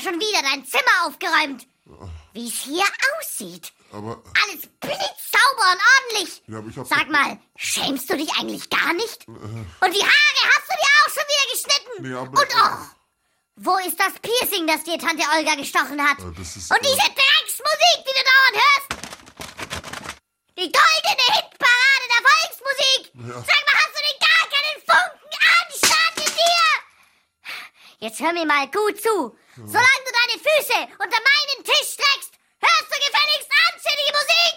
schon wieder dein Zimmer aufgeräumt. Wie es hier aussieht. Aber... Alles blitzsauber und ordentlich. Ja, aber ich hab's... Sag mal, schämst du dich eigentlich gar nicht? Und die Haare hast du dir auch schon wieder geschnitten? Nee, aber... Und wo ist das Piercing, das dir Tante Olga gestochen hat? Das ist... Und diese Drecksmusik, die du dauernd hörst? Die goldene Hitparade der Volksmusik! Ja. Sag mal, hast du denn gar keinen Funken Anstand in dir? Jetzt hör mir mal gut zu. Solange du deine Füße unter meinen Tisch streckst, hörst du gefälligst anständige Musik!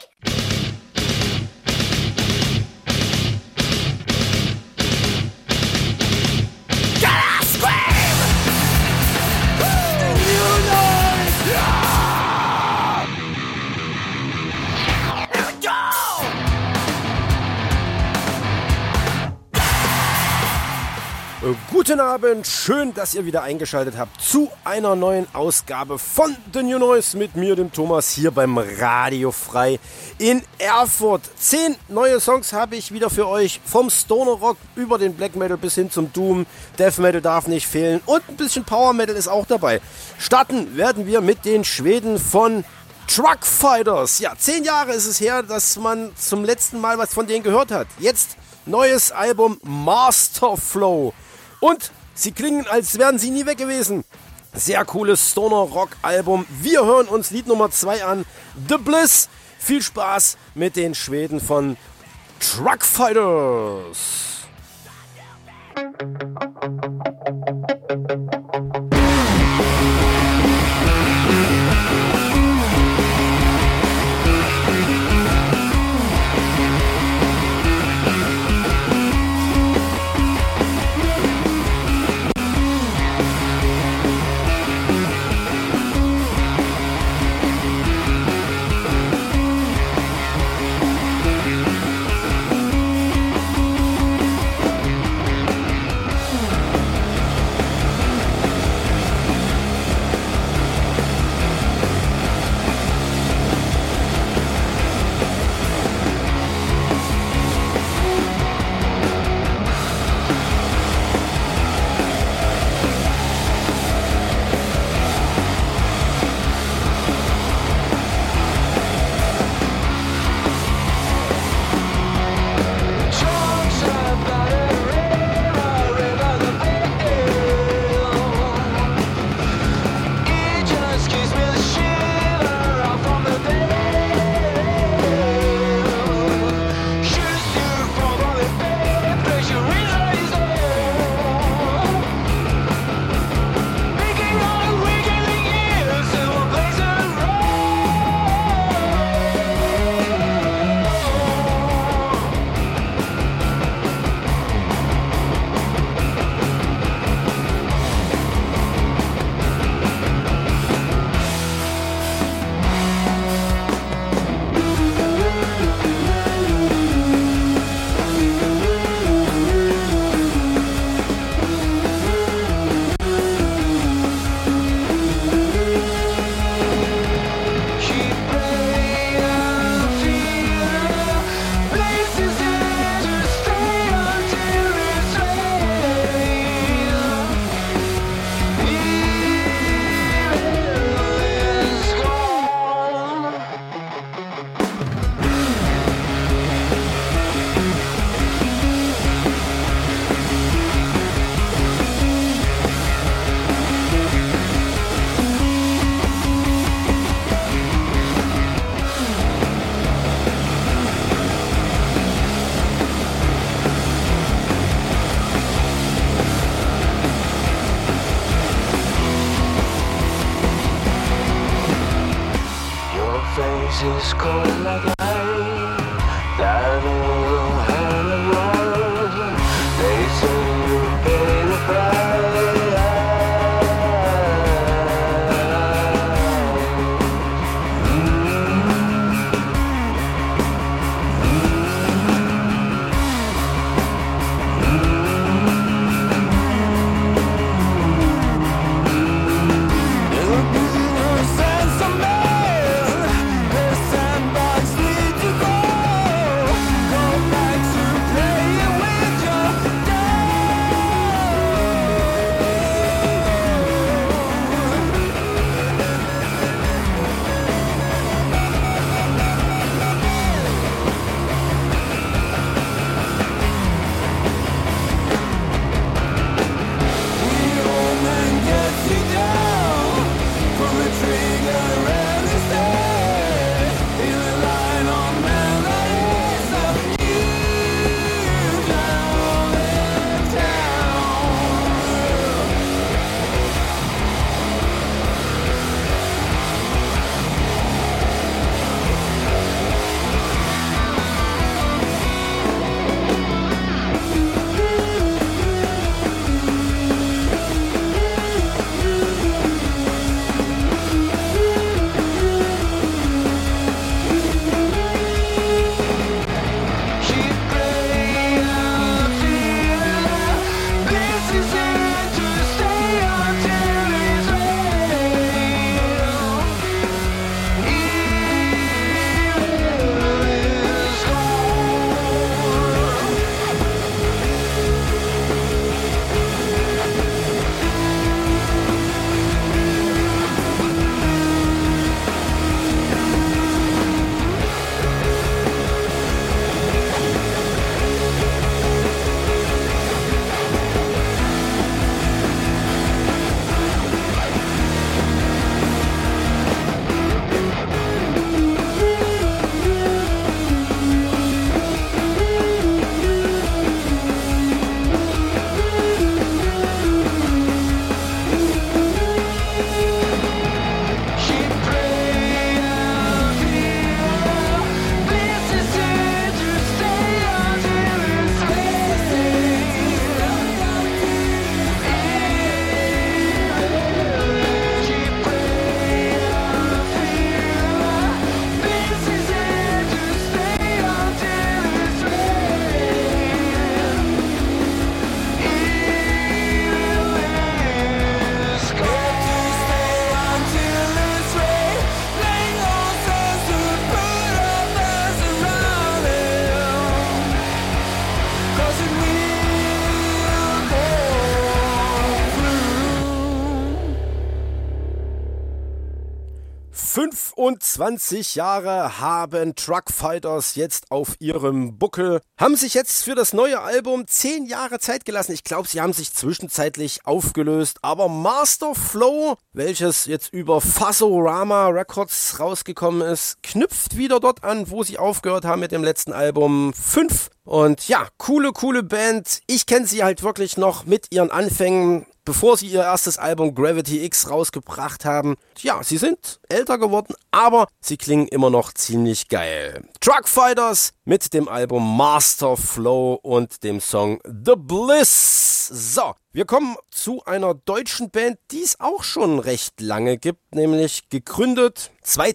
Guten Abend, schön, dass ihr wieder eingeschaltet habt zu einer neuen Ausgabe von The New Noise mit mir, dem Thomas, hier beim Radio Frei in Erfurt. 10 neue Songs habe ich wieder für euch, vom Stoner Rock über den Black Metal bis hin zum Doom. Death Metal darf nicht fehlen und ein bisschen Power Metal ist auch dabei. Starten werden wir mit den Schweden von Truck Fighters. Ja, 10 Jahre ist es her, dass man zum letzten Mal was von denen gehört hat. Jetzt neues Album Master Flow. Und sie klingen, als wären sie nie weg gewesen. Sehr cooles Stoner-Rock-Album. Wir hören uns Lied Nummer 2 an. The Bliss. Viel Spaß mit den Schweden von Truck Fighters. Is cold like ice, diving along the road. They say you pay the price. Sense of man, the sandbox leads you. 25 Jahre haben Truckfighters jetzt auf ihrem Buckel, haben sich jetzt für das neue Album 10 Jahre Zeit gelassen. Ich glaube, sie haben sich zwischenzeitlich aufgelöst, aber Master Flow, welches jetzt über Fasorama Records rausgekommen ist, knüpft wieder dort an, wo sie aufgehört haben mit dem letzten Album 5. Und ja, coole Band. Ich kenne sie halt wirklich noch mit ihren Anfängen, bevor sie ihr erstes Album Gravity X rausgebracht haben. Ja, sie sind älter geworden, aber sie klingen immer noch ziemlich geil. Truckfighters mit dem Album Master Flow und dem Song The Bliss. So, wir kommen zu einer deutschen Band, die es auch schon recht lange gibt, nämlich gegründet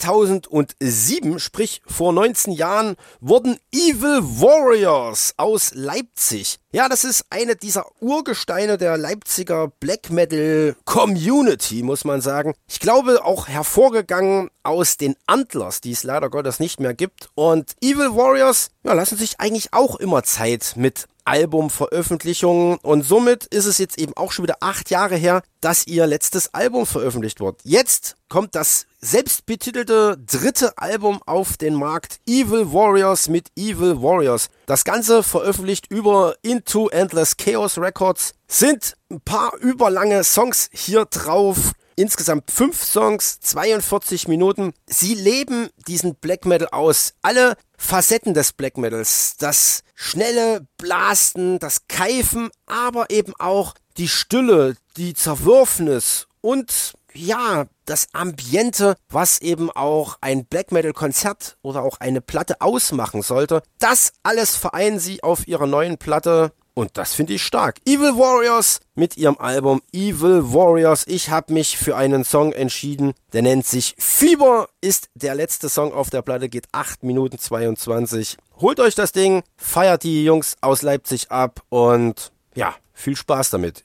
2007, sprich vor 19 Jahren, wurden Evil Warriors aus Leipzig. Ja, das ist eine dieser Urgesteine der Leipziger Black Metal Community, muss man sagen. Ich glaube auch hervorgegangen aus den Antlers, die es leider Gottes nicht mehr gibt. Und Evil Warriors, ja, lassen sich eigentlich auch immer Zeit mit Albumveröffentlichungen und somit ist es jetzt eben auch schon wieder 8 Jahre her, dass ihr letztes Album veröffentlicht wird. Jetzt kommt das selbstbetitelte 3. Album auf den Markt, Evil Warriors mit Evil Warriors. Das Ganze veröffentlicht über Into Endless Chaos Records, sind ein paar überlange Songs hier drauf. Insgesamt 5 Songs, 42 Minuten. Sie leben diesen Black Metal aus. Alle Facetten des Black Metals. Das schnelle Blasten, das Keifen, aber eben auch die Stille, die Zerwürfnis und ja, das Ambiente, was eben auch ein Black Metal Konzert oder auch eine Platte ausmachen sollte. Das alles vereinen sie auf ihrer neuen Platte. Und das finde ich stark. Evil Warriors mit ihrem Album Evil Warriors. Ich habe mich für einen Song entschieden, der nennt sich Fieber, ist der letzte Song auf der Platte, geht 8 Minuten 22. Holt euch das Ding, feiert die Jungs aus Leipzig ab und ja, viel Spaß damit.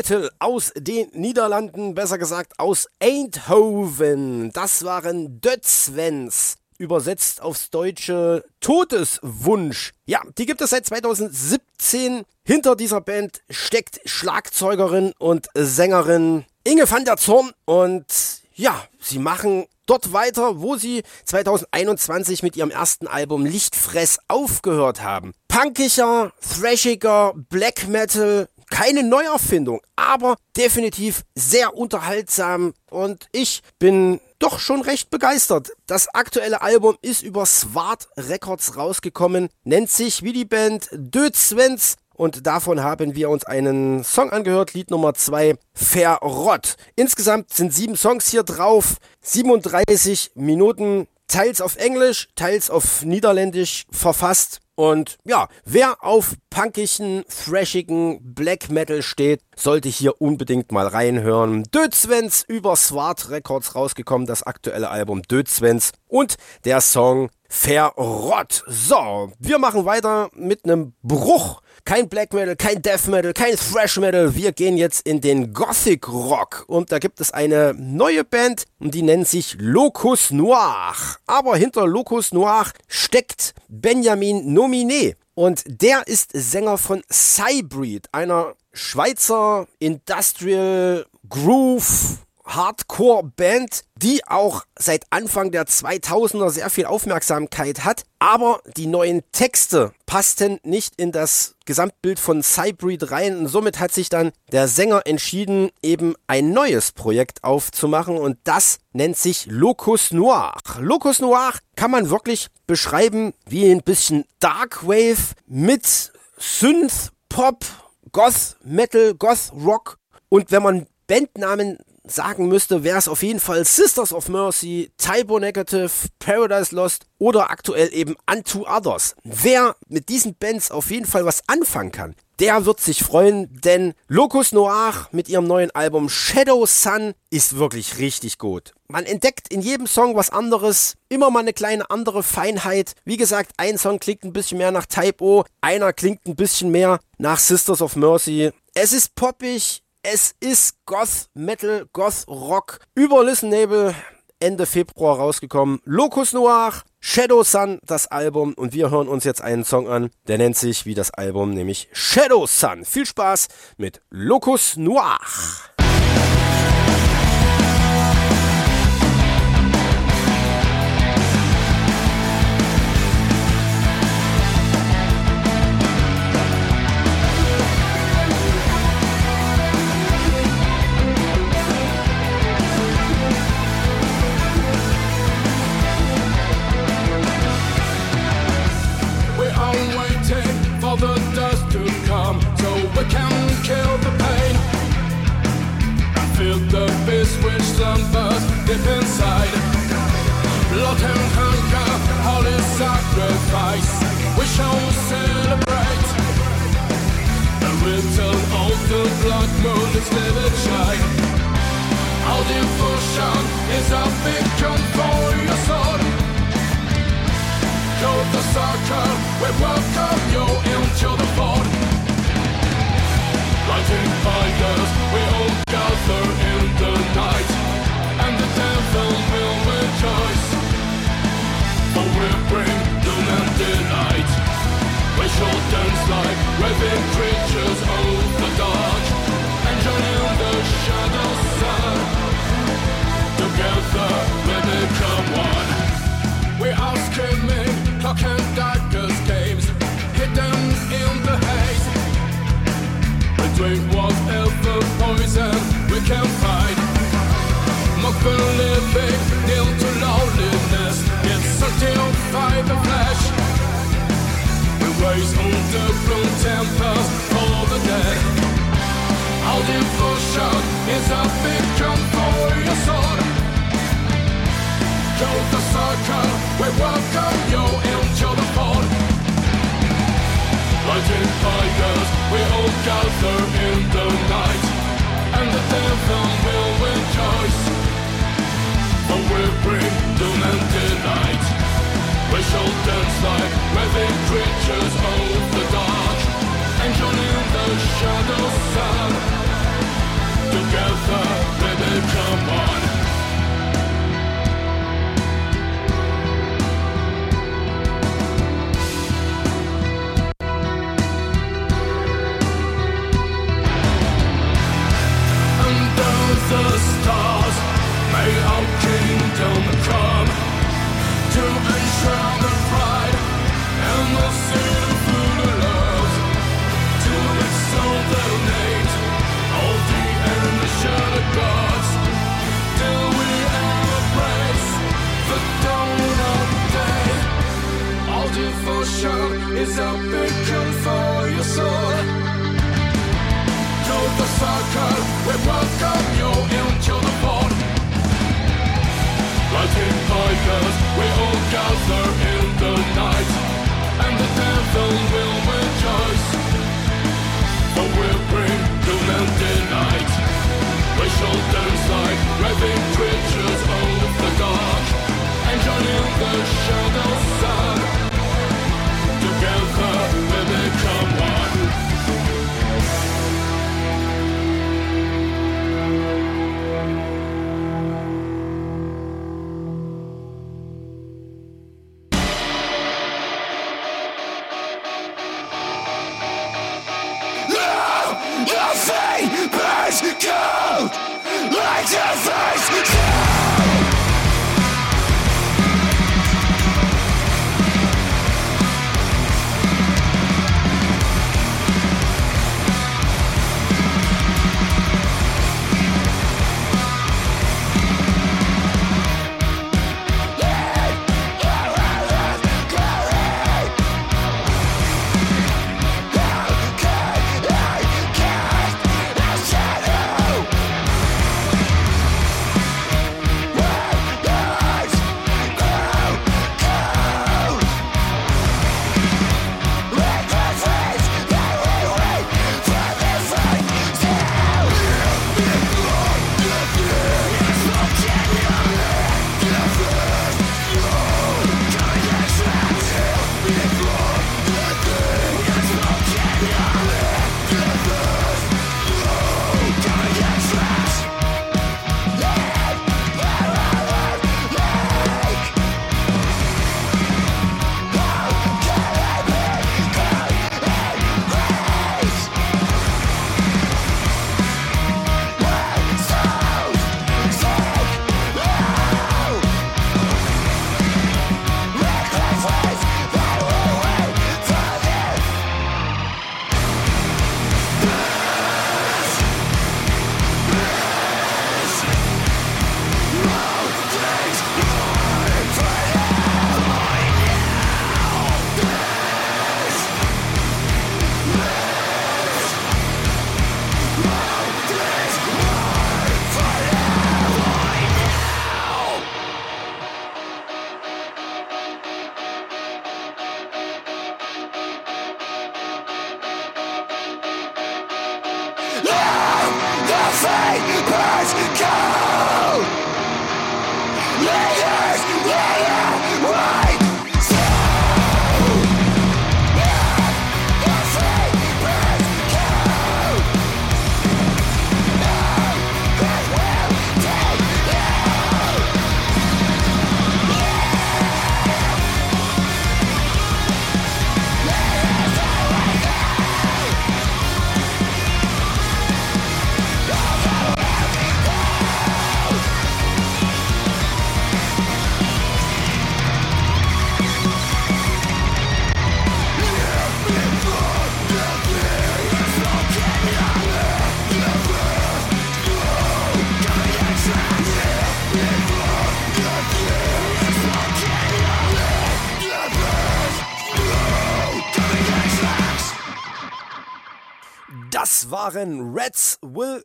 Metal aus den Niederlanden, besser gesagt aus Eindhoven. Das waren Dödswens, übersetzt aufs Deutsche Todeswunsch. Ja, die gibt es seit 2017. Hinter dieser Band steckt Schlagzeugerin und Sängerin Inge van der Zorn und ja, sie machen dort weiter, wo sie 2021 mit ihrem ersten Album Lichtfress aufgehört haben. Punkiger, thrashiger, Black Metal, keine Neuerfindung, aber definitiv sehr unterhaltsam und ich bin doch schon recht begeistert. Das aktuelle Album ist über Swart Records rausgekommen, nennt sich wie die Band Dödswens. Und davon haben wir uns einen Song angehört, Lied Nummer 2, Verrott. Insgesamt sind 7 Songs hier drauf, 37 Minuten, teils auf Englisch, teils auf Niederländisch verfasst. Und ja, wer auf punkigen, thrashigen Black Metal steht, sollte hier unbedingt mal reinhören. Dödswens über Swart Records rausgekommen, das aktuelle Album Dödswens und der Song Verrott. So, wir machen weiter mit einem Bruch. Kein Black Metal, kein Death Metal, kein Thrash Metal. Wir gehen jetzt in den Gothic Rock. Und da gibt es eine neue Band und die nennt sich Locus Noir. Aber hinter Locus Noir steckt Benjamin Nominé. Und der ist Sänger von Cybreed, einer Schweizer Industrial Groove Hardcore-Band, die auch seit Anfang der 2000er sehr viel Aufmerksamkeit hat, aber die neuen Texte passten nicht in das Gesamtbild von Cybreed rein und somit hat sich dann der Sänger entschieden, eben ein neues Projekt aufzumachen und das nennt sich Locus Noir. Locus Noir kann man wirklich beschreiben wie ein bisschen Darkwave mit Synth, Pop, Goth, Metal, Goth, Rock und wenn man Bandnamen sagen müsste, wäre es auf jeden Fall Sisters of Mercy, Typo Negative, Paradise Lost oder aktuell eben Unto Others. Wer mit diesen Bands auf jeden Fall was anfangen kann, der wird sich freuen, denn Locus Noir mit ihrem neuen Album Shadow Sun ist wirklich richtig gut. Man entdeckt in jedem Song was anderes, immer mal eine kleine andere Feinheit. Wie gesagt, ein Song klingt ein bisschen mehr nach Typo, einer klingt ein bisschen mehr nach Sisters of Mercy. Es ist poppig. Es ist Goth Metal, Goth Rock über Listenable Ende Februar rausgekommen. Locus Noir, Shadow Sun, das Album. Und wir hören uns jetzt einen Song an, der nennt sich wie das Album, nämlich Shadow Sun. Viel Spaß mit Locus Noir. Deep inside, blood and hunger, holy sacrifice. We shall celebrate. A little of the black moon is never shine. Our devotion is a beacon for your soul. Go the circle, we welcome you into the fold. Lighting fires, we all gather in the night. And the devil will rejoice, for we bring doom and delight. We shall dance like raving creatures of the dark, and join in the shadow sun. Together we become one. We are screaming, clock and daggers games, hidden in the haze. We drink whatever poison we can find. Mock the living, kneel to loneliness. It's sanctify the flesh. We raise underground temples for the dead. Our devotion is a beacon for your soul. Go the circle, we welcome you into the fold. Lighting fires, we all gather in the night, and the devil will rejoice. For we bring doom and delight. We shall dance like raving creatures of the dark, and join in the shadow sun. Das waren Rats Will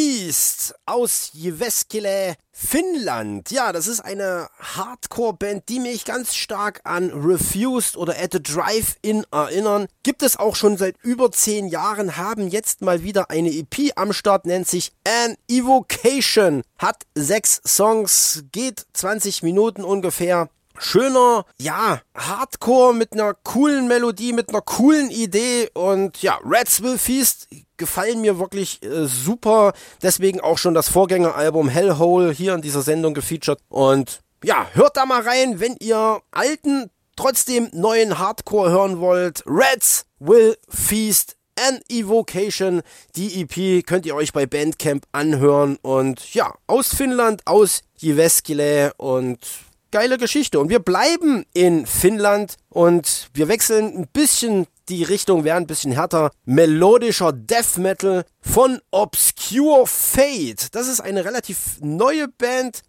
Feast aus Jyväskylä, Finnland. Ja, das ist eine Hardcore-Band, die mich ganz stark an Refused oder At the Drive-In erinnern. Gibt es auch schon seit über 10 Jahren, haben jetzt mal wieder eine EP am Start, nennt sich An Evocation. Hat 6 Songs, geht 20 Minuten ungefähr. Schöner, ja, Hardcore mit einer coolen Melodie, mit einer coolen Idee und ja, Rats Will Feast gefallen mir wirklich super. Deswegen auch schon das Vorgängeralbum Hellhole hier in dieser Sendung gefeatured. Und ja, hört da mal rein, wenn ihr alten, trotzdem neuen Hardcore hören wollt. Rats Will Feast, An Evocation. Die EP könnt ihr euch bei Bandcamp anhören. Und ja, aus Finnland, aus Jyväskylä und geile Geschichte. Und wir bleiben in Finnland und wir wechseln ein bisschen die Richtung, werden ein bisschen härter. Melodischer Death Metal von Obscure Fate. Das ist eine relativ neue Band,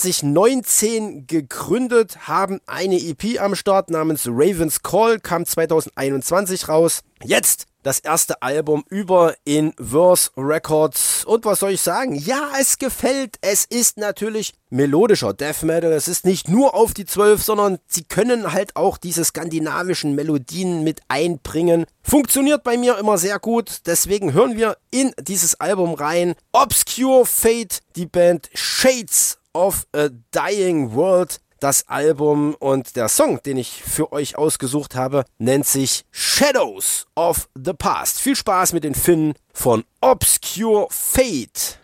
2019 gegründet, haben eine EP am Start namens Raven's Call, kam 2021 raus. Jetzt das erste Album über Inverse Records. Und was soll ich sagen? Ja, es gefällt. Es ist natürlich melodischer Death Metal. Es ist nicht nur auf die 12, sondern sie können halt auch diese skandinavischen Melodien mit einbringen. Funktioniert bei mir immer sehr gut. Deswegen hören wir in dieses Album rein. Obscure Fate, die Band Shades of a Dying World. Das Album und der Song, den ich für euch ausgesucht habe, nennt sich Shadows of the Past. Viel Spaß mit den Finnen von Obscure Fate.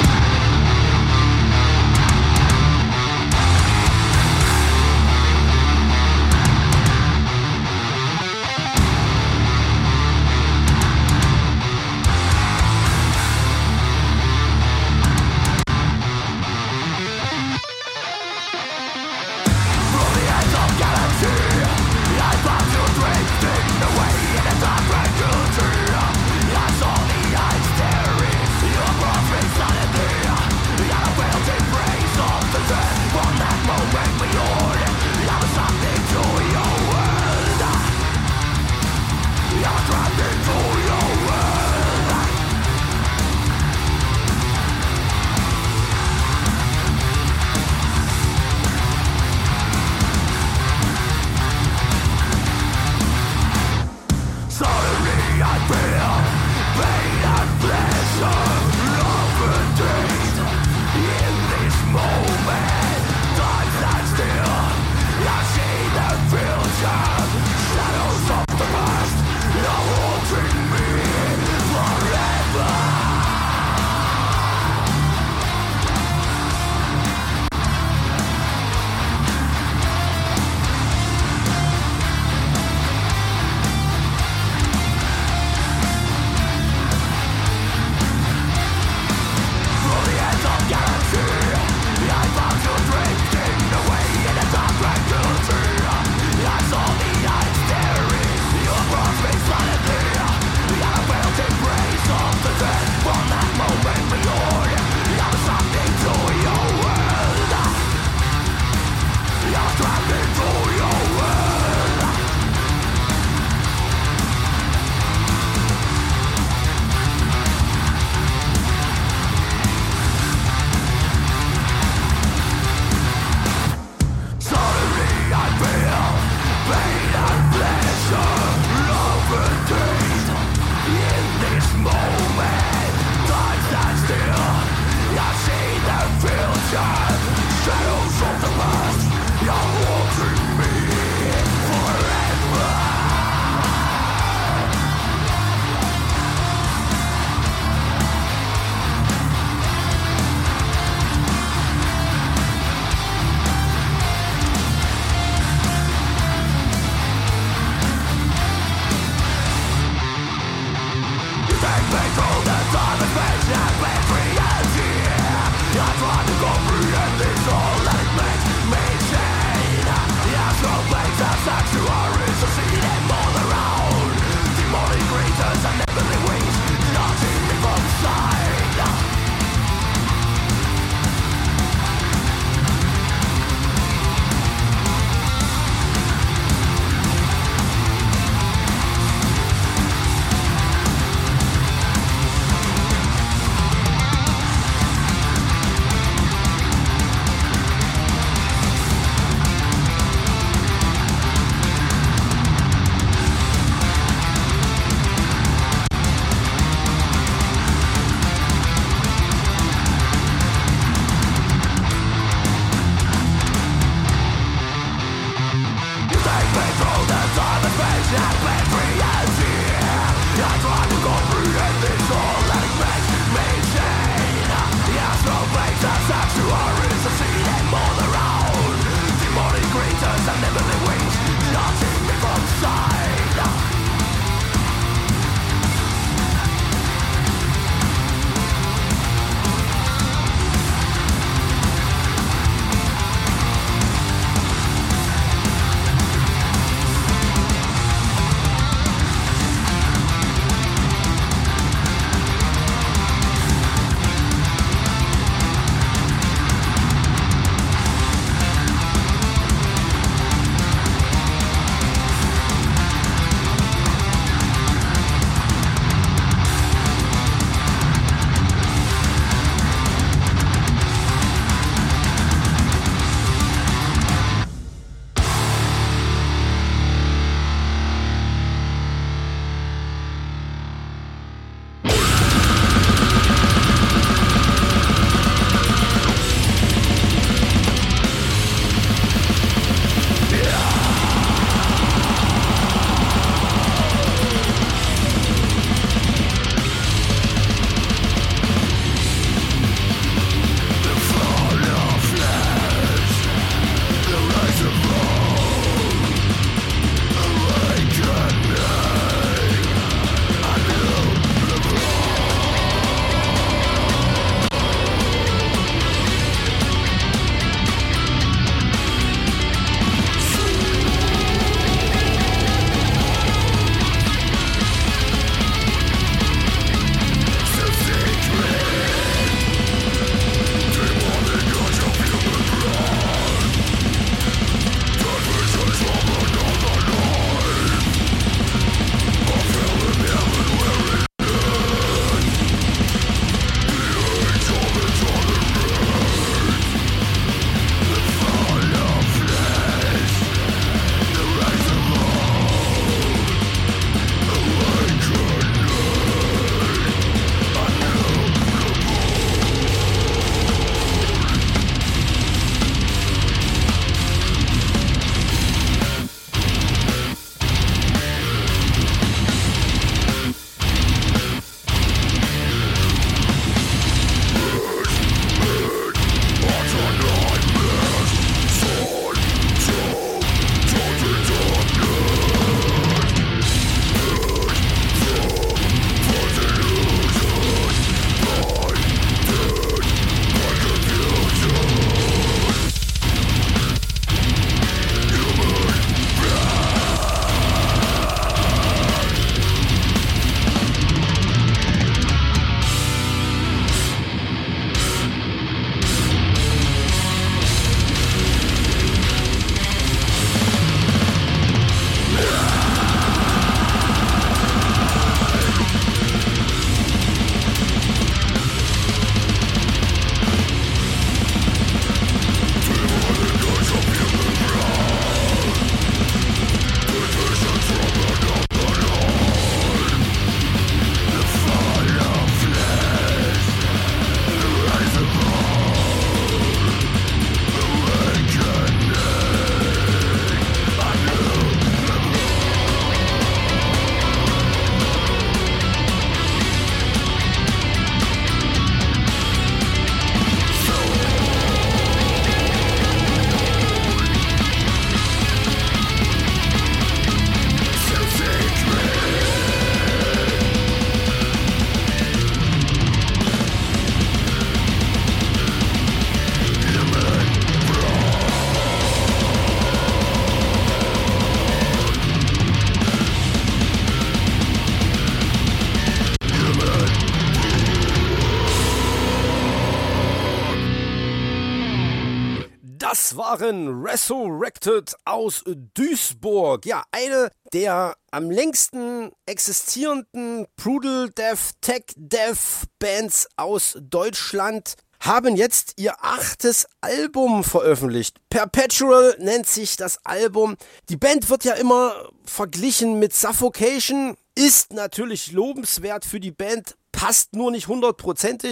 Das waren Resurrected aus Duisburg. Ja, eine der am längsten existierenden Brutal Death, Tech Death Bands aus Deutschland haben jetzt ihr 8. Album veröffentlicht. Perpetual nennt sich das Album. Die Band wird ja immer verglichen mit Suffocation, ist natürlich lobenswert für die Band, passt nur nicht 100%.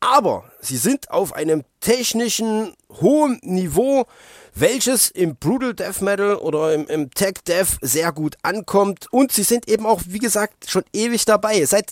aber sie sind auf einem technischen hohen Niveau, welches im Brutal Death Metal oder im Tech Death sehr gut ankommt. Und sie sind eben auch, wie gesagt, schon ewig dabei. Seit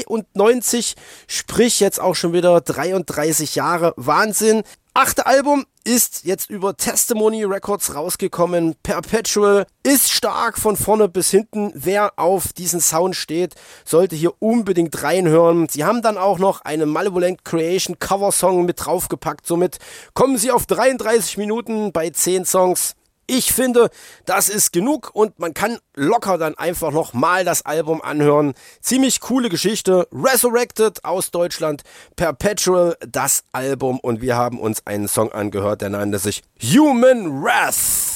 93, sprich jetzt auch schon wieder 33 Jahre. Wahnsinn. 8. Album ist jetzt über Testimony Records rausgekommen. Perpetual ist stark von vorne bis hinten. Wer auf diesen Sound steht, sollte hier unbedingt reinhören. Sie haben dann auch noch einen Malevolent Creation Cover-Song mit draufgepackt. Somit kommen sie auf 33 Minuten bei 10 Songs. Ich finde, das ist genug und man kann locker dann einfach noch mal das Album anhören. Ziemlich coole Geschichte. Resurrected aus Deutschland, Perpetual das Album und wir haben uns einen Song angehört, der nannte sich Human Wrath.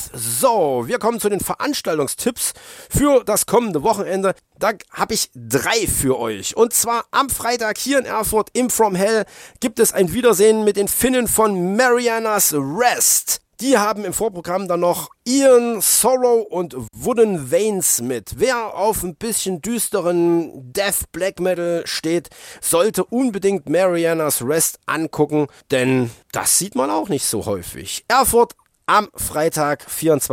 So, wir kommen zu den Veranstaltungstipps für das kommende Wochenende. Da habe ich 3 für euch. Und zwar am Freitag hier in Erfurt im From Hell gibt es ein Wiedersehen mit den Finnen von Marianas Rest. Die haben im Vorprogramm dann noch Ian, Sorrow und Wooden Veins mit. Wer auf ein bisschen düsteren Death Black Metal steht, sollte unbedingt Marianas Rest angucken, denn das sieht man auch nicht so häufig. Erfurt am Freitag,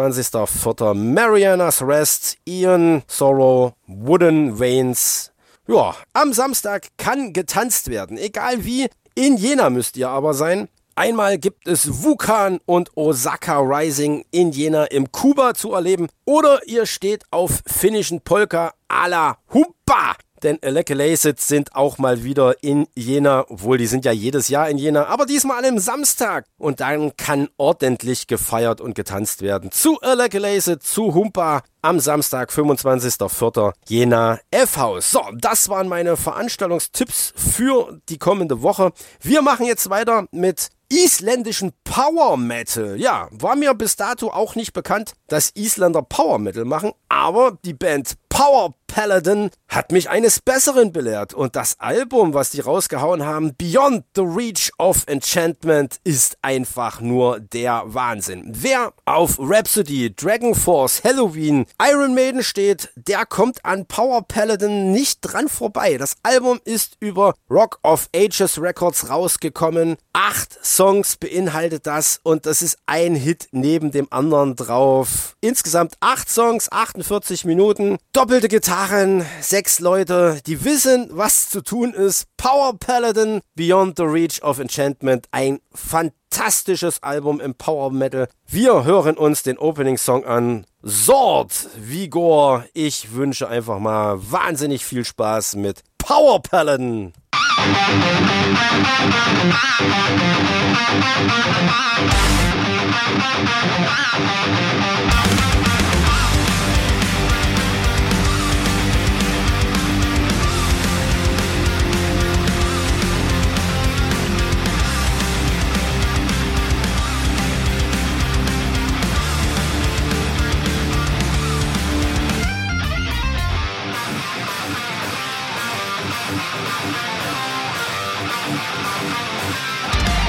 24.04. Marianas Rest, Ian, Sorrow, Wooden Veins. Ja, am Samstag kann getanzt werden, egal wie. In Jena müsst ihr aber sein. Einmal gibt es Wukan und Osaka Rising in Jena im Kuba zu erleben. Oder ihr steht auf finnischen Polka à la Humpa. Denn Elekelacid sind auch mal wieder in Jena, obwohl die sind ja jedes Jahr in Jena, aber diesmal an einem Samstag. Und dann kann ordentlich gefeiert und getanzt werden. Zu Elekelacid, zu Humpa am Samstag, 25.04. Jena F-Haus. So, das waren meine Veranstaltungstipps für die kommende Woche. Wir machen jetzt weiter mit isländischen Power Metal. Ja, war mir bis dato auch nicht bekannt, dass Isländer Power Metal machen, aber die Band Power Paladin hat mich eines Besseren belehrt und das Album, was die rausgehauen haben, Beyond the Reach of Enchantment, ist einfach nur der Wahnsinn. Wer auf Rhapsody, Dragon Force, Halloween, Iron Maiden steht, der kommt an Power Paladin nicht dran vorbei. Das Album ist über Rock of Ages Records rausgekommen. 8 Songs beinhaltet das und das ist ein Hit neben dem anderen drauf. Insgesamt 8 Songs, 48 Minuten, doppelte Gitarren, 6 Leute, die wissen, was zu tun ist. Power Paladin, Beyond the Reach of Enchantment, ein fantastisches Album im Power Metal. Wir hören uns den Opening Song an. Sword Vigor. Ich wünsche einfach mal wahnsinnig viel Spaß mit Power Paladin.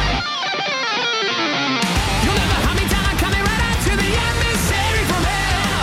You'll never hunt me down, coming right out to the emissary from hell.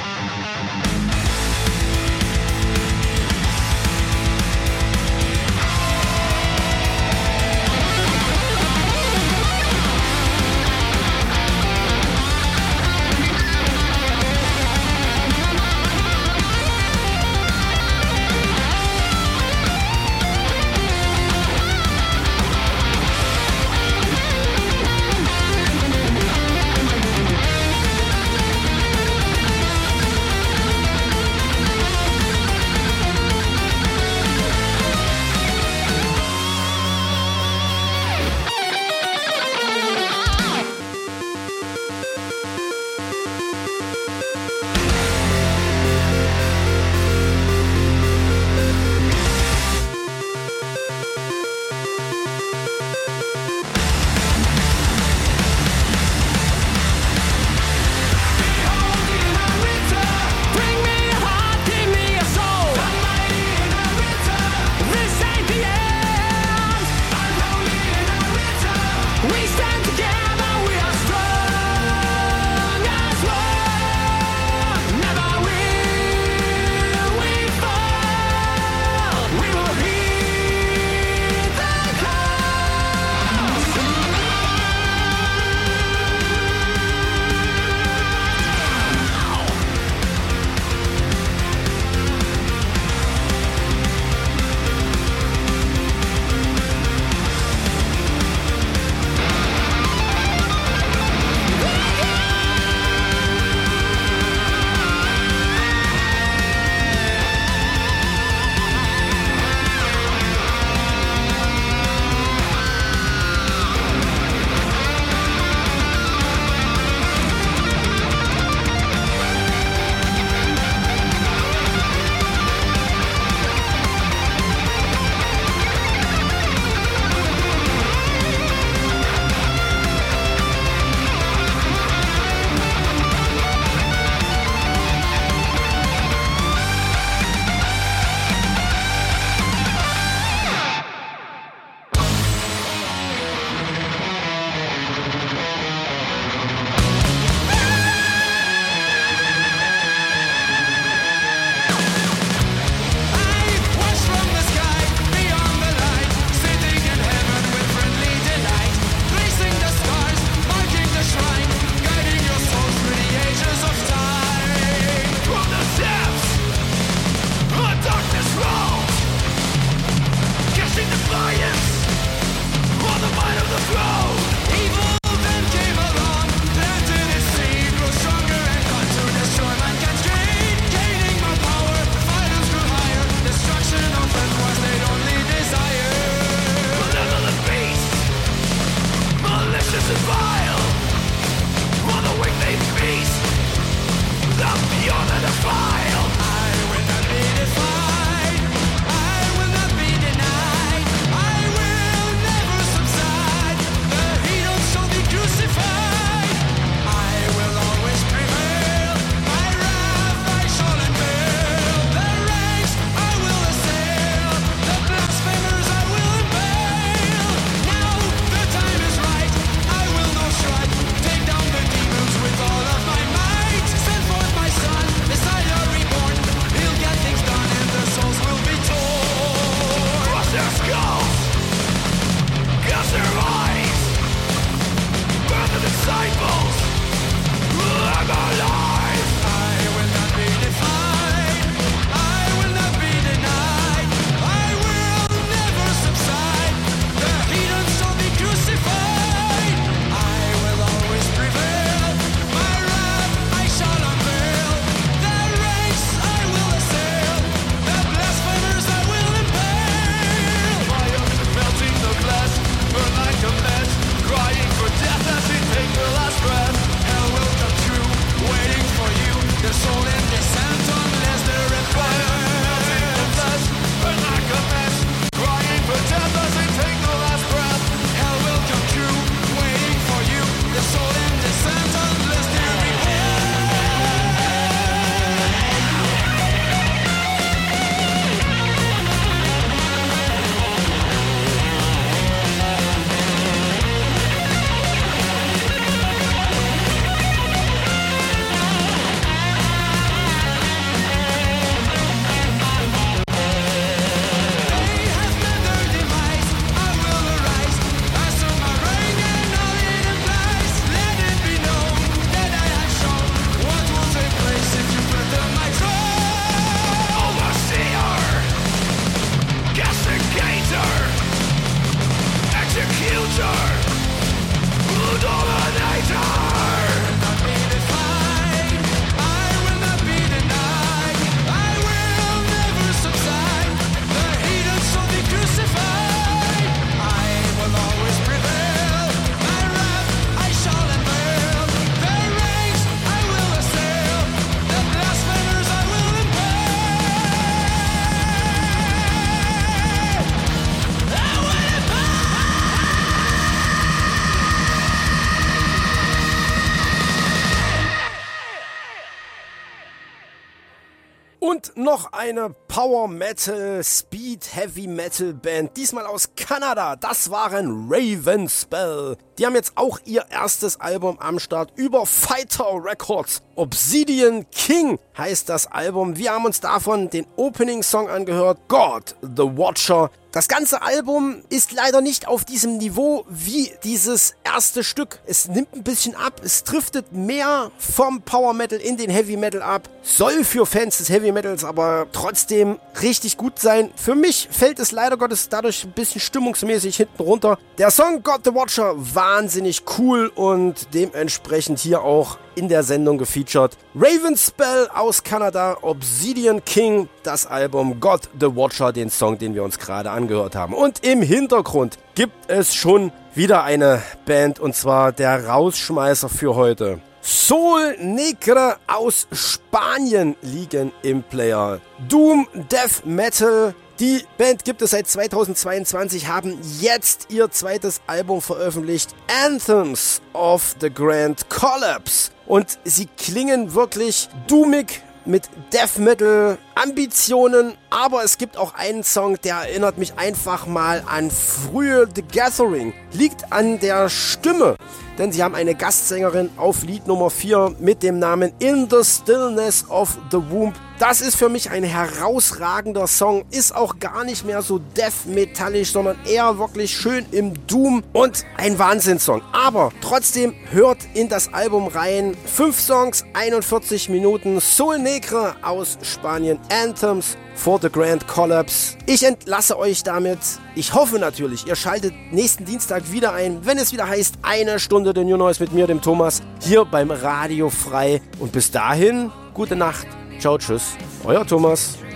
Messiah reborn, he'll get things done in the Und noch eine Power Metal, Speed Heavy Metal Band, diesmal aus Kanada. Das waren Ravenspell. Die haben jetzt auch ihr erstes Album am Start über Fighter Records. Obsidian King heißt das Album. Wir haben uns davon den Opening-Song angehört, God the Watcher. Das ganze Album ist leider nicht auf diesem Niveau wie dieses erste Stück. Es nimmt ein bisschen ab, es driftet mehr vom Power Metal in den Heavy Metal ab. Soll für Fans des Heavy Metals aber trotzdem richtig gut sein. Für mich fällt es leider Gottes dadurch ein bisschen stimmungsmäßig hinten runter. Der Song God the Watcher wahnsinnig cool und dementsprechend hier auch in der Sendung gefeatured. Ravenspell aus Kanada, Obsidian King, das Album God the Watcher, den Song, den wir uns gerade angehört haben. Und im Hintergrund gibt es schon wieder eine Band, und zwar der Rausschmeißer für heute. Sol Negre aus Spanien liegen im Player. Doom Death Metal. Die Band gibt es seit 2022, haben jetzt ihr zweites Album veröffentlicht, Anthems of the Grand Collapse. Und sie klingen wirklich doomig mit Death Metal Ambitionen, aber es gibt auch einen Song, der erinnert mich einfach mal an frühe The Gathering. Liegt an der Stimme, denn sie haben eine Gastsängerin auf Lied Nummer 4 mit dem Namen In the Stillness of the Womb. Das ist für mich ein herausragender Song, ist auch gar nicht mehr so death-metallisch, sondern eher wirklich schön im Doom und ein Wahnsinnssong. Aber trotzdem hört in das Album rein. 5 Songs, 41 Minuten, Sol Negre aus Spanien, Anthems for the Grand Collapse. Ich entlasse euch damit. Ich hoffe natürlich, ihr schaltet nächsten Dienstag wieder ein, wenn es wieder heißt, 1 Stunde The New Noise mit mir, dem Thomas, hier beim Radio Frei. Und bis dahin, gute Nacht. Ciao, tschüss, euer Thomas.